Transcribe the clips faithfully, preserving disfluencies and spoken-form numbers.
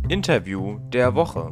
Interview der Woche.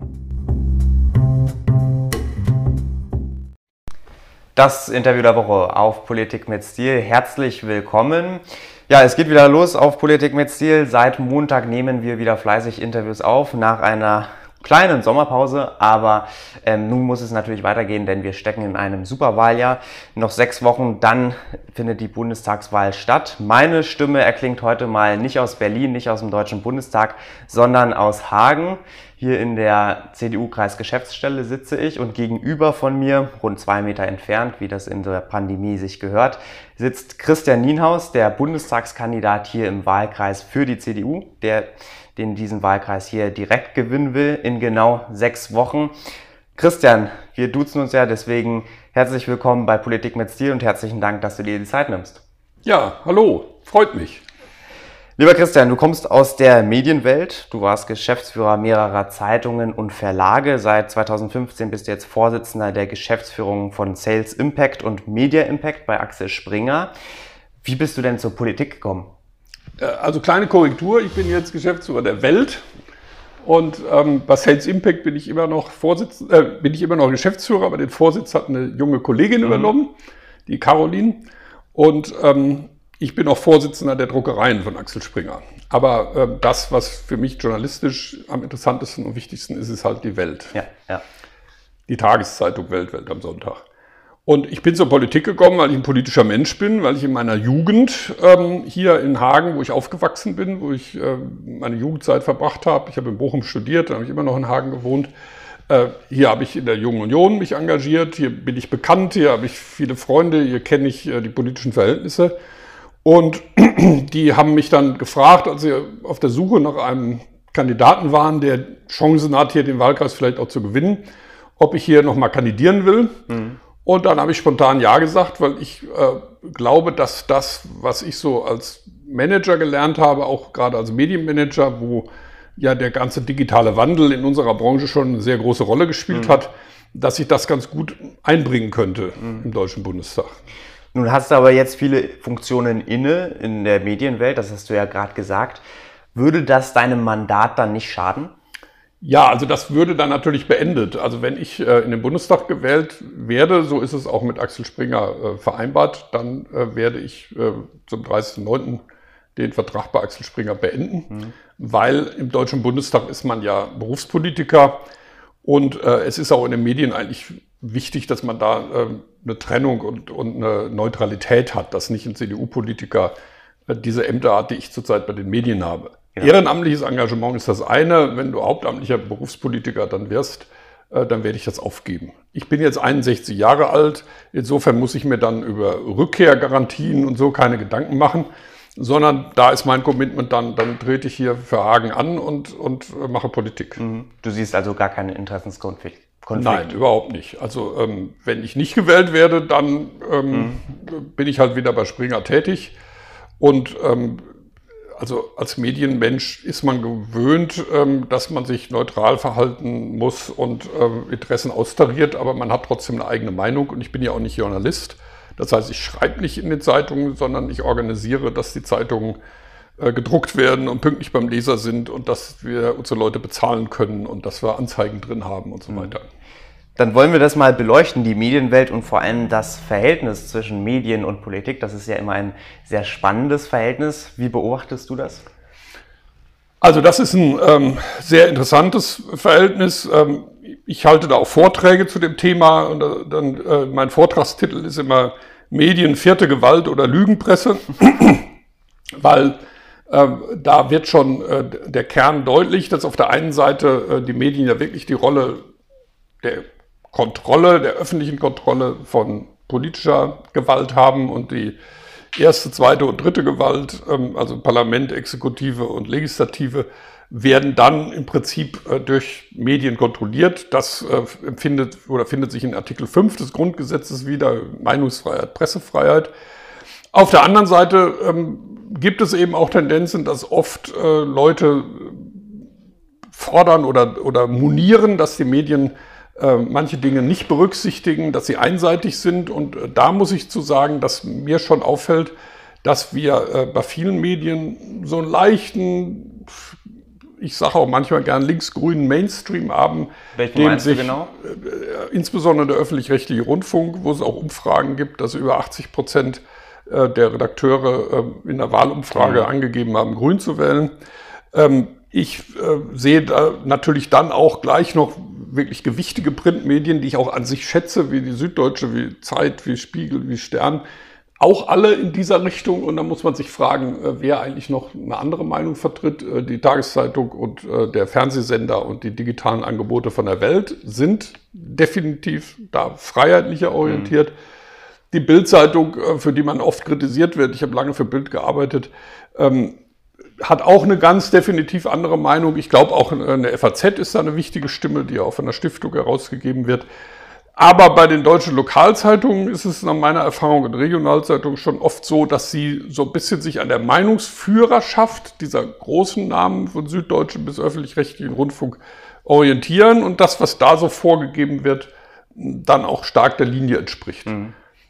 Das Interview der Woche auf Politik mit Stil. Herzlich willkommen. Ja, es geht wieder los auf Politik mit Stil. Seit Montag nehmen wir wieder fleißig Interviews auf, nach einer kleinen Sommerpause, aber ähm, nun muss es natürlich weitergehen, denn wir stecken in einem Superwahljahr. Noch sechs Wochen, dann findet die Bundestagswahl statt. Meine Stimme erklingt heute mal nicht aus Berlin, nicht aus dem Deutschen Bundestag, sondern aus Hagen. Hier in der C D U-Kreisgeschäftsstelle sitze ich und gegenüber von mir, rund zwei Meter entfernt, wie das in der Pandemie sich gehört, sitzt Christian Nienhaus, der Bundestagskandidat hier im Wahlkreis für die C D U, der den diesen Wahlkreis hier direkt gewinnen will in genau sechs Wochen. Christian, wir duzen uns ja, deswegen herzlich willkommen bei Politik mit Stil und herzlichen Dank, dass du dir die Zeit nimmst. Ja, hallo, freut mich. Lieber Christian, du kommst aus der Medienwelt. Du warst Geschäftsführer mehrerer Zeitungen und Verlage. Seit zweitausendfünfzehn bist du jetzt Vorsitzender der Geschäftsführung von Sales Impact und Media Impact bei Axel Springer. Wie bist du denn zur Politik gekommen? Also kleine Korrektur, ich bin jetzt Geschäftsführer der Welt und ähm, bei Sales Impact bin ich immer noch Vorsitzender, äh, bin ich immer noch Geschäftsführer, aber den Vorsitz hat eine junge Kollegin mhm. übernommen, die Caroline. Und ähm, ich bin auch Vorsitzender der Druckereien von Axel Springer. Aber äh, das, was für mich journalistisch am interessantesten und wichtigsten ist, ist halt die Welt. Ja, ja. Die Tageszeitung Welt, Welt am Sonntag. Und ich bin zur Politik gekommen, weil ich ein politischer Mensch bin, weil ich in meiner Jugend ähm, hier in Hagen, wo ich aufgewachsen bin, wo ich äh, meine Jugendzeit verbracht habe, ich habe in Bochum studiert, dann habe ich immer noch in Hagen gewohnt. Äh, hier habe ich in der Jungen Union mich engagiert, hier bin ich bekannt, hier habe ich viele Freunde, hier kenne ich äh, die politischen Verhältnisse. Und die haben mich dann gefragt, als sie auf der Suche nach einem Kandidaten waren, der Chancen hat, hier den Wahlkreis vielleicht auch zu gewinnen, ob ich hier nochmal kandidieren will. Mhm. Und dann habe ich spontan Ja gesagt, weil ich äh, glaube, dass das, was ich so als Manager gelernt habe, auch gerade als Medienmanager, wo ja der ganze digitale Wandel in unserer Branche schon eine sehr große Rolle gespielt mhm. hat, dass ich das ganz gut einbringen könnte mhm. im Deutschen Bundestag. Nun hast du aber jetzt viele Funktionen inne in der Medienwelt, das hast du ja gerade gesagt. Würde das deinem Mandat dann nicht schaden? Ja, also das würde dann natürlich beendet. Also wenn ich äh, in den Bundestag gewählt werde, so ist es auch mit Axel Springer äh, vereinbart, dann äh, werde ich äh, zum dreißigsten neunten den Vertrag bei Axel Springer beenden, mhm. weil im Deutschen Bundestag ist man ja Berufspolitiker und äh, es ist auch in den Medien eigentlich wichtig, dass man da äh, eine Trennung und, und eine Neutralität hat, dass nicht ein C D U-Politiker äh, diese Ämter hat, die ich zurzeit bei den Medien habe. Ja. Ehrenamtliches Engagement ist das eine. Wenn du hauptamtlicher Berufspolitiker dann wirst, äh, dann werde ich das aufgeben. Ich bin jetzt einundsechzig Jahre alt. Insofern muss ich mir dann über Rückkehrgarantien und so keine Gedanken machen, sondern da ist mein Commitment dann, dann trete ich hier für Hagen an und, und äh, mache Politik. Du siehst also gar keinen Interessenskonflikt? Konflikt. Nein, überhaupt nicht. Also ähm, wenn ich nicht gewählt werde, dann ähm, mhm. bin ich halt wieder bei Springer tätig und ähm, also als Medienmensch ist man gewöhnt, ähm, dass man sich neutral verhalten muss und ähm, Interessen austariert, aber man hat trotzdem eine eigene Meinung und ich bin ja auch nicht Journalist. Das heißt, ich schreibe nicht in den Zeitungen, sondern ich organisiere, dass die Zeitungen äh, gedruckt werden und pünktlich beim Leser sind und dass wir unsere Leute bezahlen können und dass wir Anzeigen drin haben und so weiter. Dann wollen wir das mal beleuchten, die Medienwelt und vor allem das Verhältnis zwischen Medien und Politik. Das ist ja immer ein sehr spannendes Verhältnis. Wie beobachtest du das? Also das ist ein ähm, sehr interessantes Verhältnis. Ähm, ich halte da auch Vorträge zu dem Thema. Und, äh, dann, äh, mein Vortragstitel ist immer Medien, vierte Gewalt oder Lügenpresse, weil äh, da wird schon äh, der Kern deutlich, dass auf der einen Seite äh, die Medien ja wirklich die Rolle der Kontrolle, der öffentlichen Kontrolle von politischer Gewalt haben und die erste, zweite und dritte Gewalt, also Parlament, Exekutive und Legislative, werden dann im Prinzip durch Medien kontrolliert. Das empfindet oder findet sich in Artikel fünf des Grundgesetzes wieder, Meinungsfreiheit, Pressefreiheit. Auf der anderen Seite gibt es eben auch Tendenzen, dass oft Leute fordern oder, oder monieren, dass die Medien äh, manche Dinge nicht berücksichtigen, dass sie einseitig sind. Und äh, da muss ich zu sagen, dass mir schon auffällt, dass wir äh, bei vielen Medien so einen leichten, ich sage auch manchmal gern linksgrünen Mainstream haben. Welchen meinst du genau? Äh, insbesondere der öffentlich-rechtliche Rundfunk, wo es auch Umfragen gibt, dass über achtzig Prozent äh, der Redakteure äh, in der Wahlumfrage mhm. angegeben haben, grün zu wählen. Ähm, ich äh, sehe da natürlich dann auch gleich noch wirklich gewichtige Printmedien, die ich auch an sich schätze, wie die Süddeutsche, wie Zeit, wie Spiegel, wie Stern, auch alle in dieser Richtung. Und da muss man sich fragen, wer eigentlich noch eine andere Meinung vertritt. Die Tageszeitung und der Fernsehsender und die digitalen Angebote von der Welt sind definitiv da freiheitlicher orientiert. Mhm. Die Bild-Zeitung, für die man oft kritisiert wird, ich habe lange für Bild gearbeitet, ähm, hat auch eine ganz definitiv andere Meinung. Ich glaube auch eine F A Z ist da eine wichtige Stimme, die auch von der Stiftung herausgegeben wird. Aber bei den deutschen Lokalzeitungen ist es nach meiner Erfahrung in Regionalzeitungen schon oft so, dass sie so ein bisschen sich an der Meinungsführerschaft dieser großen Namen von Süddeutschen bis öffentlich-rechtlichen Rundfunk orientieren und das, was da so vorgegeben wird, dann auch stark der Linie entspricht. Mhm.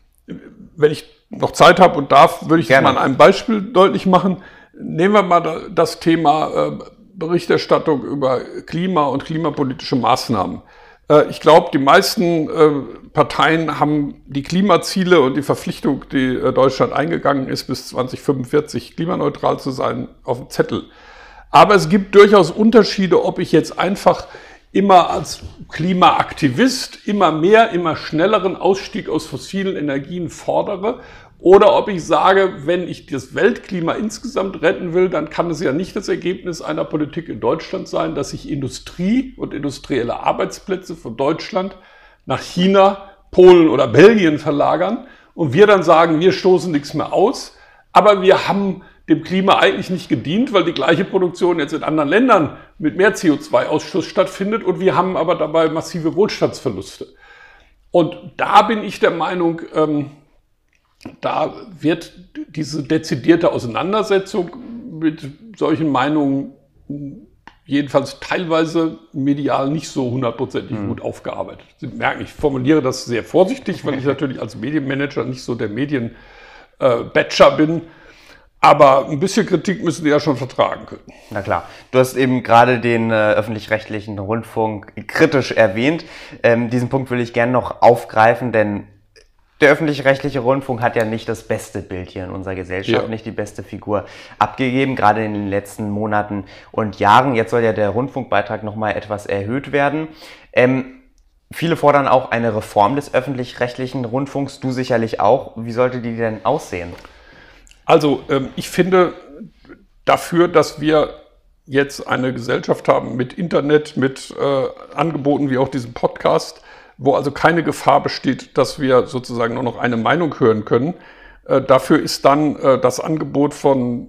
Wenn ich noch Zeit habe und darf, würde ich das mal an einem Beispiel deutlich machen. Nehmen wir mal das Thema äh, Berichterstattung über Klima und klimapolitische Maßnahmen. Äh, ich glaube, die meisten äh, Parteien haben die Klimaziele und die Verpflichtung, die äh, Deutschland eingegangen ist, bis zwanzig fünfundvierzig klimaneutral zu sein, auf dem Zettel. Aber es gibt durchaus Unterschiede, ob ich jetzt einfach immer als Klimaaktivist immer mehr, immer schnelleren Ausstieg aus fossilen Energien fordere oder ob ich sage, wenn ich das Weltklima insgesamt retten will, dann kann es ja nicht das Ergebnis einer Politik in Deutschland sein, dass sich Industrie und industrielle Arbeitsplätze von Deutschland nach China, Polen oder Belgien verlagern und wir dann sagen, wir stoßen nichts mehr aus, aber wir haben dem Klima eigentlich nicht gedient, weil die gleiche Produktion jetzt in anderen Ländern mit mehr C O zwei Ausstoß stattfindet und wir haben aber dabei massive Wohlstandsverluste. Und da bin ich der Meinung, ähm, da wird diese dezidierte Auseinandersetzung mit solchen Meinungen jedenfalls teilweise medial nicht so hundertprozentig mhm. gut aufgearbeitet. Sie merken, ich formuliere das sehr vorsichtig, weil ich natürlich als Medienmanager nicht so der Medienbatcher äh, bin. Aber ein bisschen Kritik müssen die ja schon vertragen können. Na klar. Du hast eben gerade den äh, öffentlich-rechtlichen Rundfunk kritisch erwähnt. Ähm, diesen Punkt will ich gerne noch aufgreifen, denn der öffentlich-rechtliche Rundfunk hat ja nicht das beste Bild hier in unserer Gesellschaft, ja. nicht die beste Figur abgegeben, gerade in den letzten Monaten und Jahren. Jetzt soll ja der Rundfunkbeitrag nochmal etwas erhöht werden. Ähm, viele fordern auch eine Reform des öffentlich-rechtlichen Rundfunks, du sicherlich auch. Wie sollte die denn aussehen? Also ähm, ich finde dafür, dass wir jetzt eine Gesellschaft haben mit Internet, mit äh, Angeboten wie auch diesem Podcast, wo also keine Gefahr besteht, dass wir sozusagen nur noch eine Meinung hören können. Äh, dafür ist dann äh, das Angebot von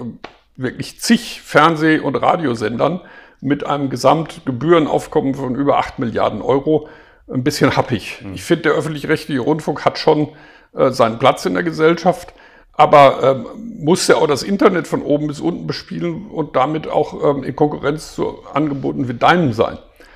äh, wirklich zig Fernseh- und Radiosendern mit einem Gesamtgebührenaufkommen von über acht Milliarden Euro ein bisschen happig. Mhm. Ich finde, der öffentlich-rechtliche Rundfunk hat schon äh, seinen Platz in der Gesellschaft. Aber ähm, muss ja auch das Internet von oben bis unten bespielen und damit auch ähm, in Konkurrenz zu Angeboten wie deinem sein.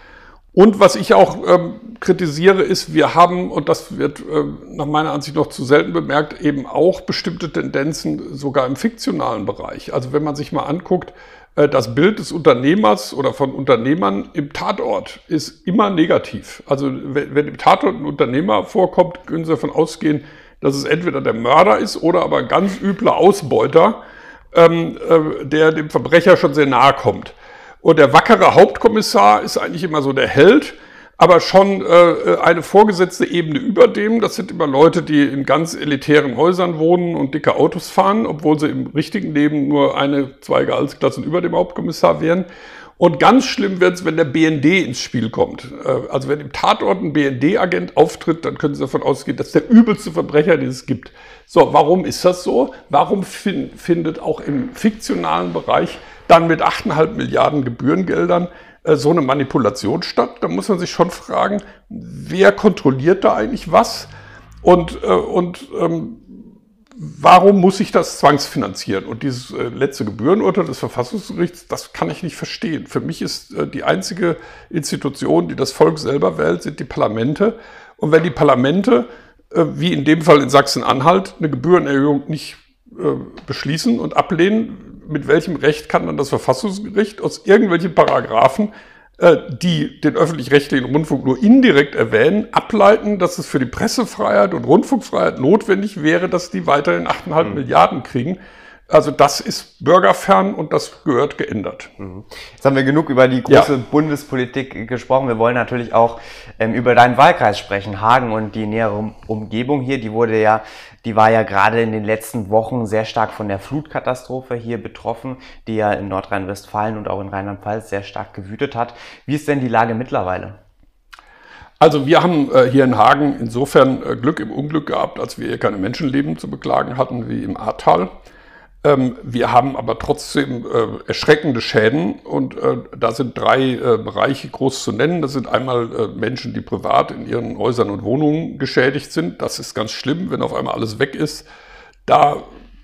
Und was ich auch ähm, kritisiere ist, wir haben, und das wird ähm, nach meiner Ansicht noch zu selten bemerkt, eben auch bestimmte Tendenzen sogar im fiktionalen Bereich. Also wenn man sich mal anguckt, äh, das Bild des Unternehmers oder von Unternehmern im Tatort ist immer negativ. Also wenn, wenn im Tatort ein Unternehmer vorkommt, können Sie davon ausgehen, dass es entweder der Mörder ist oder aber ein ganz übler Ausbeuter, ähm, äh, der dem Verbrecher schon sehr nahe kommt. Und der wackere Hauptkommissar ist eigentlich immer so der Held, aber schon äh, eine vorgesetzte Ebene über dem. Das sind immer Leute, die in ganz elitären Häusern wohnen und dicke Autos fahren, obwohl sie im richtigen Leben nur eine, zwei Gehaltsklassen über dem Hauptkommissar wären. Und ganz schlimm wird es, wenn der B N D ins Spiel kommt. Also wenn im Tatort ein B N D-Agent auftritt, dann können Sie davon ausgehen, das ist der übelste Verbrecher, den es gibt. So, warum ist das so? Warum fin- findet auch im fiktionalen Bereich dann mit acht Komma fünf Milliarden Gebührengeldern äh, so eine Manipulation statt? Da muss man sich schon fragen, wer kontrolliert da eigentlich was? Und, äh, und ähm, warum muss ich das zwangsfinanzieren? Und dieses äh, letzte Gebührenurteil des Verfassungsgerichts, das kann ich nicht verstehen. Für mich ist äh, die einzige Institution, die das Volk selber wählt, sind die Parlamente. Und wenn die Parlamente, äh, wie in dem Fall in Sachsen-Anhalt, eine Gebührenerhöhung nicht äh, beschließen und ablehnen, mit welchem Recht kann dann das Verfassungsgericht aus irgendwelchen Paragraphen, äh, die den öffentlich-rechtlichen Rundfunk nur indirekt erwähnen, ableiten, dass es für die Pressefreiheit und Rundfunkfreiheit notwendig wäre, dass die weiterhin acht Komma fünf mhm. Milliarden kriegen. Also das ist bürgerfern und das gehört geändert. Jetzt haben wir genug über die große ja. Bundespolitik gesprochen. Wir wollen natürlich auch ähm, über deinen Wahlkreis sprechen, Hagen und die nähere Umgebung hier. Die wurde ja, die war ja gerade in den letzten Wochen sehr stark von der Flutkatastrophe hier betroffen, die ja in Nordrhein-Westfalen und auch in Rheinland-Pfalz sehr stark gewütet hat. Wie ist denn die Lage mittlerweile? Also wir haben äh, hier in Hagen insofern äh, Glück im Unglück gehabt, als wir hier keine Menschenleben zu beklagen hatten wie im Ahrtal. Wir haben aber trotzdem äh, erschreckende Schäden und äh, da sind drei äh, Bereiche groß zu nennen. Das sind einmal äh, Menschen, die privat in ihren Häusern und Wohnungen geschädigt sind. Das ist ganz schlimm, wenn auf einmal alles weg ist. Da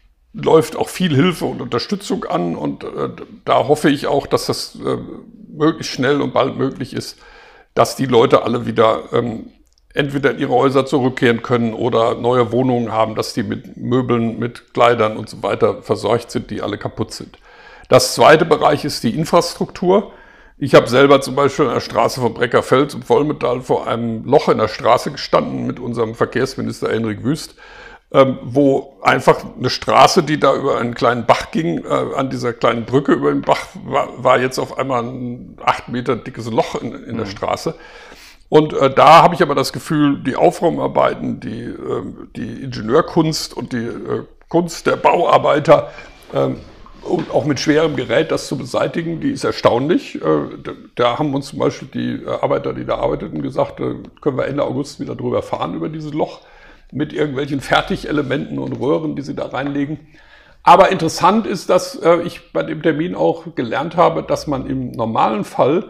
läuft auch viel Hilfe und Unterstützung an und äh, da hoffe ich auch, dass das äh, möglichst schnell und bald möglich ist, dass die Leute alle wieder ähm, entweder in ihre Häuser zurückkehren können oder neue Wohnungen haben, dass die mit Möbeln, mit Kleidern und so weiter versorgt sind, die alle kaputt sind. Das zweite Bereich ist die Infrastruktur. Ich habe selber zum Beispiel an der Straße von Breckerfeld zum Vollmetall vor einem Loch in der Straße gestanden mit unserem Verkehrsminister Henrik Wüst, ähm, wo einfach eine Straße, die da über einen kleinen Bach ging, äh, an dieser kleinen Brücke über den Bach, war, war jetzt auf einmal ein acht Meter dickes Loch in, in der Straße. Und äh, da habe ich aber das Gefühl, die Aufräumarbeiten, die, äh, die Ingenieurkunst und die äh, Kunst der Bauarbeiter, äh, und auch mit schwerem Gerät das zu beseitigen, die ist erstaunlich. Äh, da, da haben uns zum Beispiel die Arbeiter, die da arbeiteten, gesagt, äh, können wir Ende August wieder drüber fahren, über dieses Loch, mit irgendwelchen Fertigelementen und Röhren, die sie da reinlegen. Aber interessant ist, dass äh, ich bei dem Termin auch gelernt habe, dass man im normalen Fall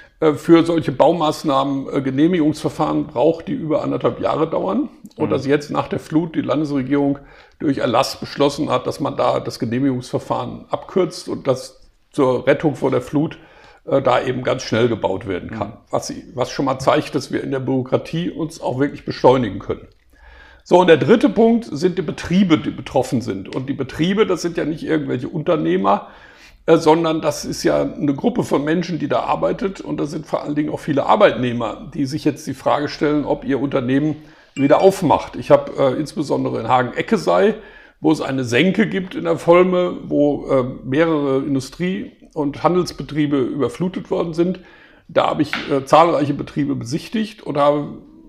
für solche Baumaßnahmen Genehmigungsverfahren braucht, die über anderthalb Jahre dauern. Und dass jetzt nach der Flut die Landesregierung durch Erlass beschlossen hat, dass man da das Genehmigungsverfahren abkürzt und dass zur Rettung vor der Flut äh, da eben ganz schnell gebaut werden kann. Mhm. Was, was schon mal zeigt, dass wir in der Bürokratie uns auch wirklich beschleunigen können. So, und der dritte Punkt sind die Betriebe, die betroffen sind. Und die Betriebe, das sind ja nicht irgendwelche Unternehmer, sondern das ist ja eine Gruppe von Menschen, die da arbeitet und da sind vor allen Dingen auch viele Arbeitnehmer, die sich jetzt die Frage stellen, ob ihr Unternehmen wieder aufmacht. Ich habe äh, insbesondere in Hagen-Eckesei, wo es eine Senke gibt in der Volme, wo äh, mehrere Industrie- und Handelsbetriebe überflutet worden sind. Da habe ich äh, zahlreiche Betriebe besichtigt und habe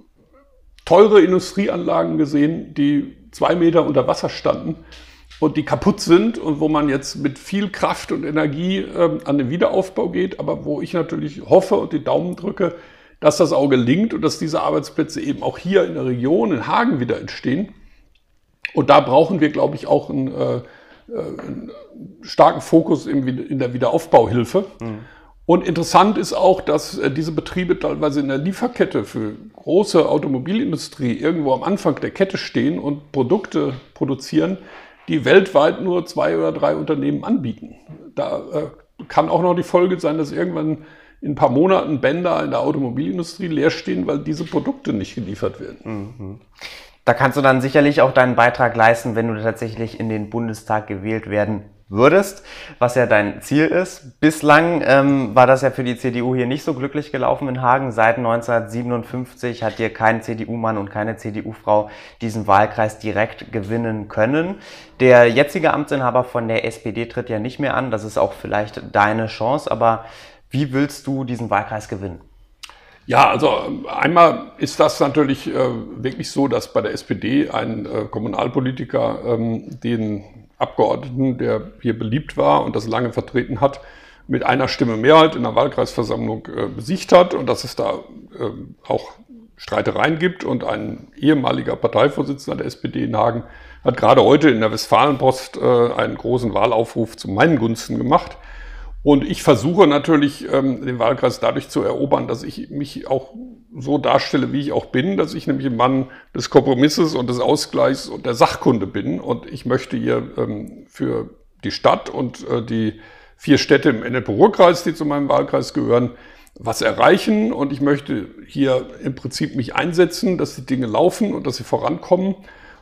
teure Industrieanlagen gesehen, die zwei Meter unter Wasser standen und die kaputt sind und wo man jetzt mit viel Kraft und Energie ähm, an den Wiederaufbau geht, aber wo ich natürlich hoffe und die Daumen drücke, dass das auch gelingt und dass diese Arbeitsplätze eben auch hier in der Region, in Hagen wieder entstehen. Und da brauchen wir, glaube ich, auch einen, äh, einen starken Fokus im, in der Wiederaufbauhilfe. Mhm. Und interessant ist auch, dass äh, diese Betriebe teilweise in der Lieferkette für große Automobilindustrie irgendwo am Anfang der Kette stehen und Produkte produzieren, die weltweit nur zwei oder drei Unternehmen anbieten. Da äh, kann auch noch die Folge sein, dass irgendwann in ein paar Monaten Bänder in der Automobilindustrie leer stehen, weil diese Produkte nicht geliefert werden. Mhm. Da kannst du dann sicherlich auch deinen Beitrag leisten, wenn du tatsächlich in den Bundestag gewählt werden würdest, was ja dein Ziel ist. Bislang ähm, war das ja für die C D U hier nicht so glücklich gelaufen in Hagen. Seit neunzehnhundertsiebenundfünfzig hat hier kein C D U-Mann und keine C D U-Frau diesen Wahlkreis direkt gewinnen können. Der jetzige Amtsinhaber von der S P D tritt ja nicht mehr an. Das ist auch vielleicht deine Chance. Aber wie willst du diesen Wahlkreis gewinnen? Ja, also einmal ist das natürlich äh, wirklich so, dass bei der S P D ein äh, Kommunalpolitiker ähm, den Abgeordneten, der hier beliebt war und das lange vertreten hat, mit einer Stimme Mehrheit in der Wahlkreisversammlung äh, besiegt hat und dass es da äh, auch Streitereien gibt. Und ein ehemaliger Parteivorsitzender der S P D in Hagen hat gerade heute in der Westfalenpost äh, einen großen Wahlaufruf zu meinen Gunsten gemacht. Und ich versuche natürlich, ähm, den Wahlkreis dadurch zu erobern, dass ich mich auch so darstelle, wie ich auch bin, dass ich nämlich ein Mann des Kompromisses und des Ausgleichs und der Sachkunde bin. Und ich möchte hier ähm, für die Stadt und äh, die vier Städte im N L P-Ruhr-Kreis, die zu meinem Wahlkreis gehören, was erreichen. Und ich möchte hier im Prinzip mich einsetzen, dass die Dinge laufen und dass sie vorankommen.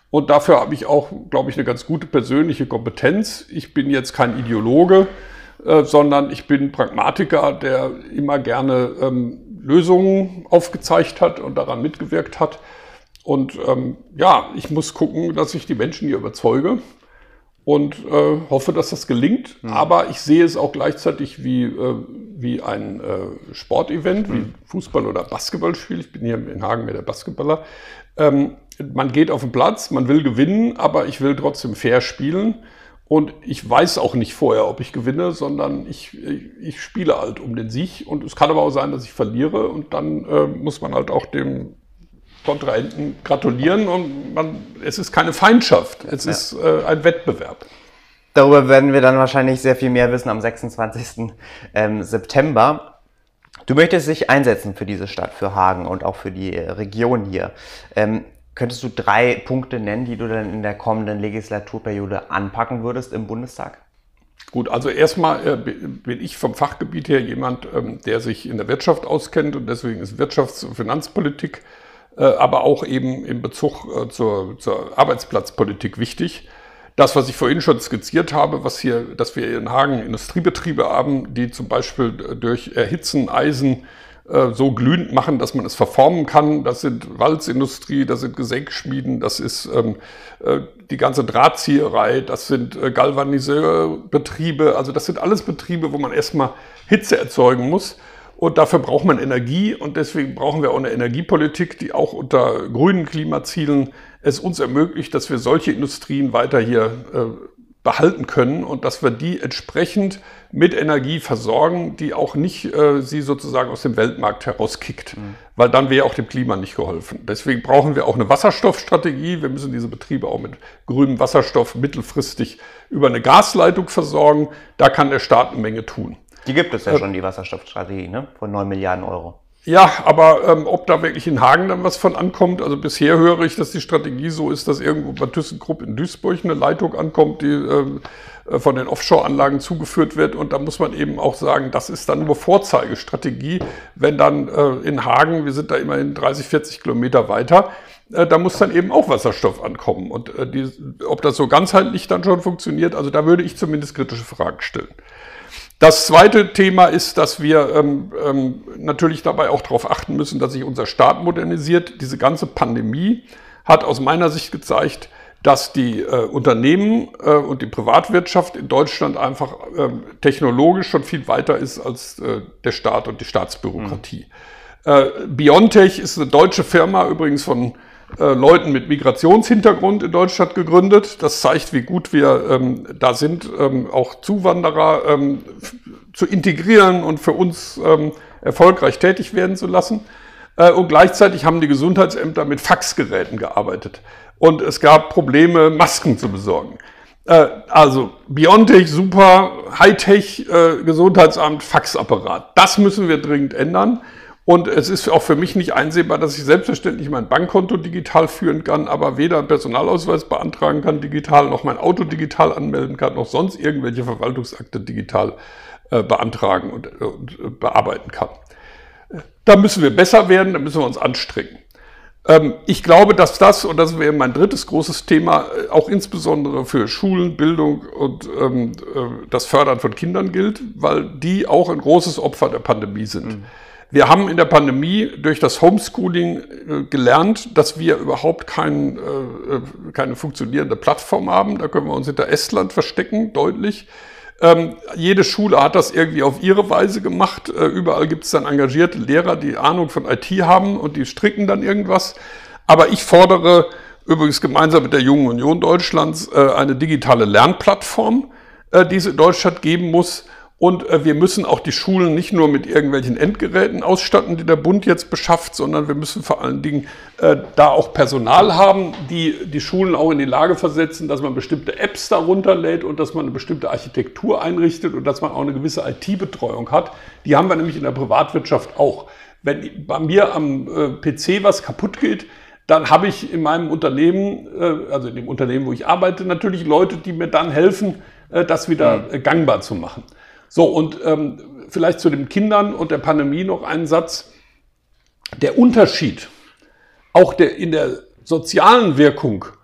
Und dafür habe ich auch, glaube ich, eine ganz gute persönliche Kompetenz. Ich bin jetzt kein Ideologe, äh, sondern ich bin Pragmatiker, der immer gerne ähm, Lösungen aufgezeigt hat und daran mitgewirkt hat. Und ähm, ja, ich muss gucken, dass ich die Menschen hier überzeuge und äh, hoffe, dass das gelingt. Mhm. Aber ich sehe es auch gleichzeitig wie, äh, wie ein äh, Sportevent, mhm. wie Fußball- oder Basketballspiel. Ich bin hier in Hagen mehr der Basketballer. Ähm, man geht auf den Platz, man will gewinnen, aber ich will trotzdem fair spielen. Und ich weiß auch nicht vorher, ob ich gewinne, sondern ich, ich, ich spiele halt um den Sieg. Und es kann aber auch sein, dass ich verliere. Und dann äh, muss man halt auch dem Kontrahenten gratulieren. Und man, es ist keine Feindschaft, es ja. ist äh, ein Wettbewerb. Darüber werden wir dann wahrscheinlich sehr viel mehr wissen am sechsundzwanzigsten September. Du möchtest dich einsetzen für diese Stadt, für Hagen und auch für die Region hier. Ähm, Könntest du drei Punkte nennen, die du dann in der kommenden Legislaturperiode anpacken würdest im Bundestag? Gut, also erstmal äh, bin ich vom Fachgebiet her jemand, ähm, der sich in der Wirtschaft auskennt und deswegen ist Wirtschafts- und Finanzpolitik, äh, aber auch eben in Bezug äh, zur, zur Arbeitsplatzpolitik wichtig. Das, was ich vorhin schon skizziert habe, was hier, dass wir in Hagen Industriebetriebe haben, die zum Beispiel durch Erhitzen Eisen so glühend machen, dass man es verformen kann. Das sind Walzindustrie, das sind Gesenkschmieden, das ist ähm, die ganze Drahtzieherei, das sind äh, Galvaniseurbetriebe. Also das sind alles Betriebe, wo man erstmal Hitze erzeugen muss. Und dafür braucht man Energie und deswegen brauchen wir auch eine Energiepolitik, die auch unter grünen Klimazielen es uns ermöglicht, dass wir solche Industrien weiter hier äh, behalten können und dass wir die entsprechend mit Energie versorgen, die auch nicht äh, sie sozusagen aus dem Weltmarkt herauskickt, mhm. weil dann wäre auch dem Klima nicht geholfen. Deswegen brauchen wir auch eine Wasserstoffstrategie. Wir müssen diese Betriebe auch mit grünem Wasserstoff mittelfristig über eine Gasleitung versorgen. Da kann der Staat eine Menge tun. Die gibt es ja äh, schon, die Wasserstoffstrategie, ne? Von neun Milliarden Euro. Ja, aber ähm, ob da wirklich in Hagen dann was von ankommt, also bisher höre ich, dass die Strategie so ist, dass irgendwo bei ThyssenKrupp in Duisburg eine Leitung ankommt, die äh, von den Offshore-Anlagen zugeführt wird. Und da muss man eben auch sagen, das ist dann nur Vorzeigestrategie, wenn dann äh, in Hagen, wir sind da immerhin dreißig, vierzig Kilometer weiter, äh, da muss dann eben auch Wasserstoff ankommen. Und äh, die, ob das so ganzheitlich dann schon funktioniert, also da würde ich zumindest kritische Fragen stellen. Das zweite Thema ist, dass wir ähm, ähm, natürlich dabei auch darauf achten müssen, dass sich unser Staat modernisiert. Diese ganze Pandemie hat aus meiner Sicht gezeigt, dass die äh, Unternehmen äh, und die Privatwirtschaft in Deutschland einfach äh, technologisch schon viel weiter ist als äh, der Staat und die Staatsbürokratie. Mhm. Äh, BioNTech ist eine deutsche Firma, übrigens von äh, Leuten mit Migrationshintergrund in Deutschland gegründet. Das zeigt, wie gut wir ähm, da sind, ähm, auch Zuwanderer ähm, zu integrieren und für uns ähm, erfolgreich tätig werden zu lassen. Äh, und gleichzeitig haben die Gesundheitsämter mit Faxgeräten gearbeitet. Und es gab Probleme, Masken zu besorgen. Äh, also BioNTech, super, Hightech, äh, Gesundheitsamt, Faxapparat. Das müssen wir dringend ändern. Und es ist auch für mich nicht einsehbar, dass ich selbstverständlich mein Bankkonto digital führen kann, aber weder einen Personalausweis beantragen kann digital, noch mein Auto digital anmelden kann, noch sonst irgendwelche Verwaltungsakte digital äh, beantragen und, und äh, bearbeiten kann. Da müssen wir besser werden, da müssen wir uns anstrengen. Ähm, ich glaube, dass das, und das wäre mein drittes großes Thema, auch insbesondere für Schulen, Bildung und ähm, äh, das Fördern von Kindern gilt, weil die auch ein großes Opfer der Pandemie sind. Mhm. Wir haben in der Pandemie durch das Homeschooling äh, gelernt, dass wir überhaupt kein, äh, keine funktionierende Plattform haben. Da können wir uns hinter Estland verstecken, deutlich. Ähm, jede Schule hat das irgendwie auf ihre Weise gemacht. Äh, überall gibt es dann engagierte Lehrer, die Ahnung von I T haben und die stricken dann irgendwas. Aber ich fordere übrigens gemeinsam mit der Jungen Union Deutschlands äh, eine digitale Lernplattform, äh, die es in Deutschland geben muss. Und äh, wir müssen auch die Schulen nicht nur mit irgendwelchen Endgeräten ausstatten, die der Bund jetzt beschafft, sondern wir müssen vor allen Dingen äh, da auch Personal haben, die die Schulen auch in die Lage versetzen, dass man bestimmte Apps da runterlädt und dass man eine bestimmte Architektur einrichtet und dass man auch eine gewisse I T-Betreuung hat. Die haben wir nämlich in der Privatwirtschaft auch. Wenn bei mir am äh, P C was kaputt geht, dann habe ich in meinem Unternehmen, äh, also in dem Unternehmen, wo ich arbeite, natürlich Leute, die mir dann helfen, äh, das wieder äh, gangbar zu machen. So, und ähm, vielleicht zu den Kindern und der Pandemie noch einen Satz. Der Unterschied, auch der, in der sozialen Wirkung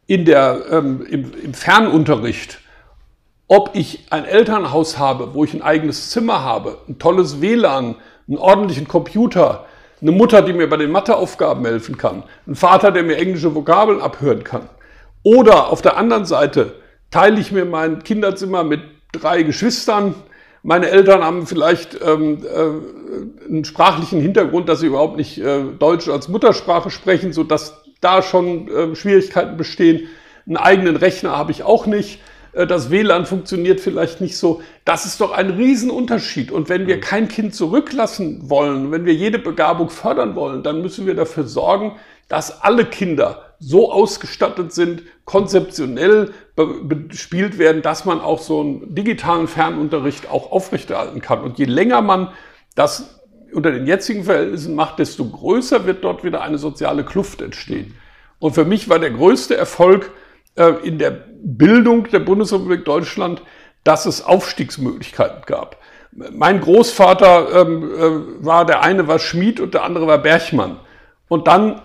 in der, ähm, im, im Fernunterricht, ob ich ein Elternhaus habe, wo ich ein eigenes Zimmer habe, ein tolles W L A N, einen ordentlichen Computer, eine Mutter, die mir bei den Matheaufgaben helfen kann, ein Vater, der mir englische Vokabeln abhören kann. Oder auf der anderen Seite teile ich mir mein Kinderzimmer mit drei Geschwistern. Meine Eltern haben vielleicht ähm, äh, einen sprachlichen Hintergrund, dass sie überhaupt nicht äh, Deutsch als Muttersprache sprechen, sodass da schon äh, Schwierigkeiten bestehen. Einen eigenen Rechner habe ich auch nicht. Äh, das W L A N funktioniert vielleicht nicht so. Das ist doch ein Riesenunterschied. Und wenn wir kein Kind zurücklassen wollen, wenn wir jede Begabung fördern wollen, dann müssen wir dafür sorgen, dass alle Kinder so ausgestattet sind, konzeptionell bespielt werden, dass man auch so einen digitalen Fernunterricht auch aufrechterhalten kann. Und je länger man das unter den jetzigen Verhältnissen macht, desto größer wird dort wieder eine soziale Kluft entstehen. Und für mich war der größte Erfolg äh, in der Bildung der Bundesrepublik Deutschland, dass es Aufstiegsmöglichkeiten gab. Mein Großvater ähm, äh, war, der eine war Schmied und der andere war Bergmann. Und dann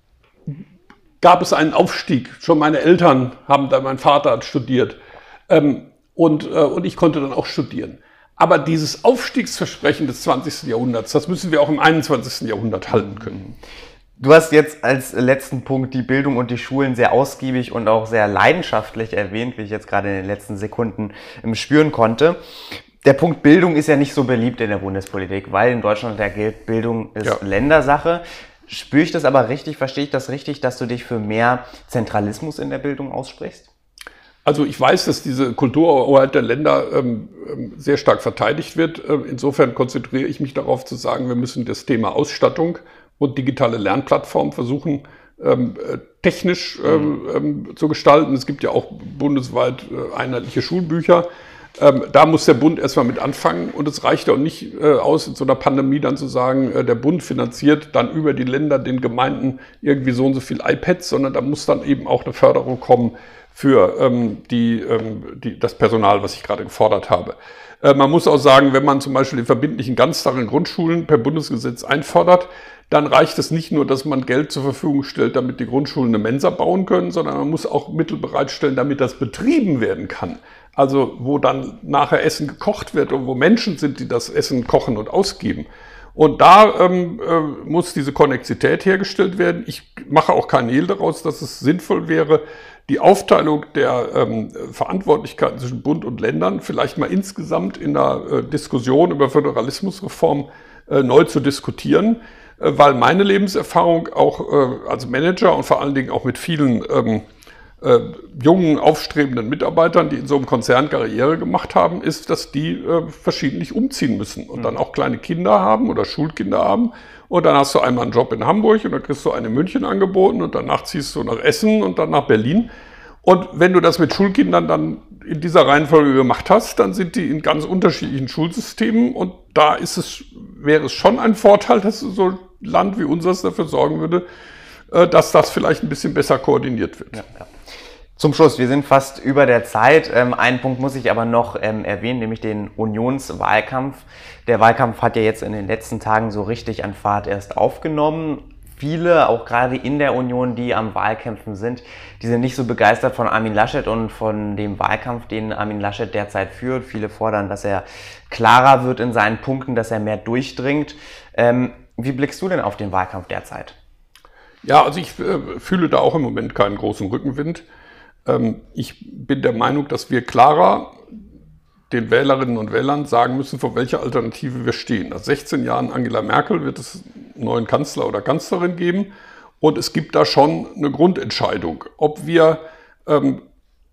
gab es einen Aufstieg. Schon meine Eltern haben da, mein Vater hat studiert. Ähm, und, äh, und ich konnte dann auch studieren. Aber dieses Aufstiegsversprechen des zwanzigsten Jahrhunderts, das müssen wir auch im einundzwanzigsten Jahrhundert halten können. Du hast jetzt als letzten Punkt die Bildung und die Schulen sehr ausgiebig und auch sehr leidenschaftlich erwähnt, wie ich jetzt gerade in den letzten Sekunden spüren konnte. Der Punkt Bildung ist ja nicht so beliebt in der Bundespolitik, weil in Deutschland ja gilt, Bildung ist ja Ländersache. Spüre ich das aber richtig, verstehe ich das richtig, dass du dich für mehr Zentralismus in der Bildung aussprichst? Also ich weiß, dass diese Kulturhoheit der Länder ähm, sehr stark verteidigt wird. Insofern konzentriere ich mich darauf zu sagen, wir müssen das Thema Ausstattung und digitale Lernplattformen versuchen, ähm, technisch ähm, ähm, zu gestalten. Es gibt ja auch bundesweit äh, einheitliche Schulbücher. Ähm, da muss der Bund erstmal mit anfangen und es reicht auch nicht äh, aus, in so einer Pandemie dann zu sagen, äh, der Bund finanziert dann über die Länder den Gemeinden irgendwie so und so viel iPads, sondern da muss dann eben auch eine Förderung kommen für ähm, die, ähm, die, das Personal, was ich gerade gefordert habe. Äh, man muss auch sagen, wenn man zum Beispiel den verbindlichen Ganztag in Grundschulen per Bundesgesetz einfordert, dann reicht es nicht nur, dass man Geld zur Verfügung stellt, damit die Grundschulen eine Mensa bauen können, sondern man muss auch Mittel bereitstellen, damit das betrieben werden kann. Also wo dann nachher Essen gekocht wird und wo Menschen sind, die das Essen kochen und ausgeben. Und da ähm, äh, muss diese Konnexität hergestellt werden. Ich mache auch keinen Hehl daraus, dass es sinnvoll wäre, die Aufteilung der ähm, Verantwortlichkeiten zwischen Bund und Ländern vielleicht mal insgesamt in einer äh, Diskussion über Föderalismusreform äh, neu zu diskutieren, äh, weil meine Lebenserfahrung auch äh, als Manager und vor allen Dingen auch mit vielen ähm, Äh, jungen, aufstrebenden Mitarbeitern, die in so einem Konzern Karriere gemacht haben, ist, dass die äh, verschiedentlich umziehen müssen und mhm. dann auch kleine Kinder haben oder Schulkinder haben. Und dann hast du einmal einen Job in Hamburg und dann kriegst du einen in München angeboten und danach ziehst du nach Essen und dann nach Berlin. Und wenn du das mit Schulkindern dann in dieser Reihenfolge gemacht hast, dann sind die in ganz unterschiedlichen Schulsystemen und da ist es, wäre es schon ein Vorteil, dass so ein Land wie unseres dafür sorgen würde, äh, dass das vielleicht ein bisschen besser koordiniert wird. Ja, ja. Zum Schluss, wir sind fast über der Zeit. Ähm, einen Punkt muss ich aber noch ähm, erwähnen, nämlich den Unionswahlkampf. Der Wahlkampf hat ja jetzt in den letzten Tagen so richtig an Fahrt erst aufgenommen. Viele, auch gerade in der Union, die am Wahlkämpfen sind, die sind nicht so begeistert von Armin Laschet und von dem Wahlkampf, den Armin Laschet derzeit führt. Viele fordern, dass er klarer wird in seinen Punkten, dass er mehr durchdringt. Ähm, wie blickst du denn auf den Wahlkampf derzeit? Ja, also ich äh, fühle da auch im Moment keinen großen Rückenwind. Ich bin der Meinung, dass wir klarer den Wählerinnen und Wählern sagen müssen, vor welcher Alternative wir stehen. Nach sechzehn Jahren Angela Merkel wird es einen neuen Kanzler oder Kanzlerin geben. Und es gibt da schon eine Grundentscheidung, ob wir ähm,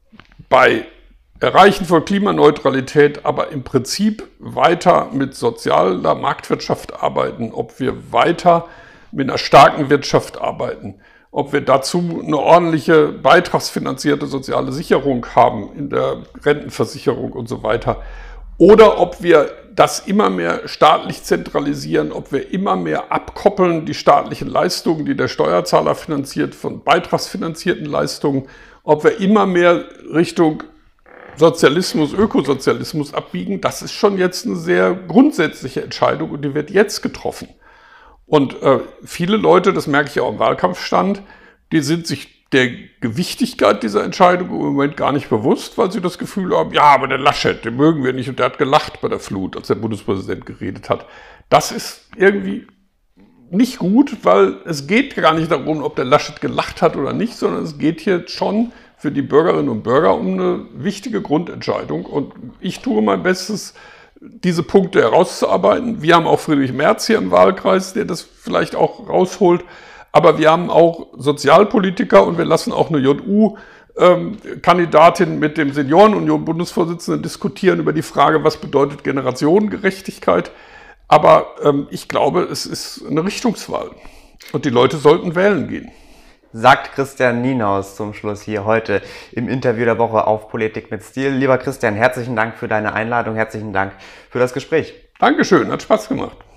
bei Erreichen von Klimaneutralität aber im Prinzip weiter mit sozialer Marktwirtschaft arbeiten, ob wir weiter mit einer starken Wirtschaft arbeiten, ob wir dazu eine ordentliche beitragsfinanzierte soziale Sicherung haben in der Rentenversicherung und so weiter. Oder ob wir das immer mehr staatlich zentralisieren, ob wir immer mehr abkoppeln, die staatlichen Leistungen, die der Steuerzahler finanziert, von beitragsfinanzierten Leistungen, ob wir immer mehr Richtung Sozialismus, Ökosozialismus abbiegen. Das ist schon jetzt eine sehr grundsätzliche Entscheidung und die wird jetzt getroffen. Und äh, viele Leute, das merke ich ja auch im Wahlkampfstand, die sind sich der Gewichtigkeit dieser Entscheidung im Moment gar nicht bewusst, weil sie das Gefühl haben, ja, aber der Laschet, den mögen wir nicht und der hat gelacht bei der Flut, als der Bundespräsident geredet hat. Das ist irgendwie nicht gut, weil es geht gar nicht darum, ob der Laschet gelacht hat oder nicht, sondern es geht hier schon für die Bürgerinnen und Bürger um eine wichtige Grundentscheidung. Und ich tue mein Bestes, diese Punkte herauszuarbeiten. Wir haben auch Friedrich Merz hier im Wahlkreis, der das vielleicht auch rausholt. Aber wir haben auch Sozialpolitiker und wir lassen auch eine J U-Kandidatin mit dem Seniorenunion-Bundesvorsitzenden diskutieren über die Frage, was bedeutet Generationengerechtigkeit. Aber ähm, ich glaube, es ist eine Richtungswahl und die Leute sollten wählen gehen. Sagt Christian Nienhaus zum Schluss hier heute im Interview der Woche auf Politik mit Stil. Lieber Christian, herzlichen Dank für deine Einladung, herzlichen Dank für das Gespräch. Dankeschön, hat Spaß gemacht.